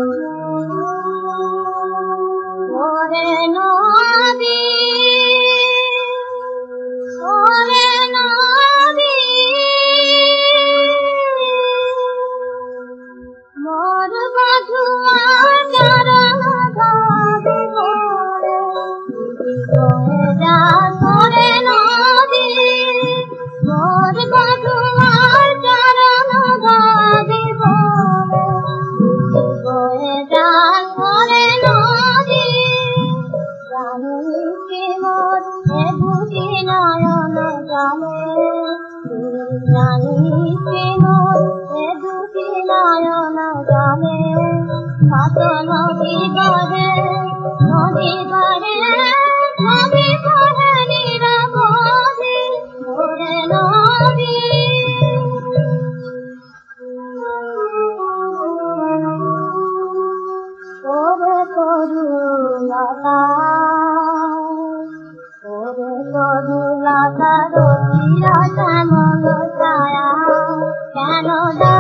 ওরে নদী ওরে নদী মোর বধুয়া চরণ ধরে মোরে যা করে নদী মোর বধুয়া চরণ ধরে মোরে যা করে নদী জানি কি মোর এ দুটি নয়ন জানে জানি কি মোর এ দুটি নয়ন জানে কত নদী বহে নিরবধি ওরে নদী ওরে তরুলতা ওরে তরুলতা রতিরা শ্যামল ছায়া কেন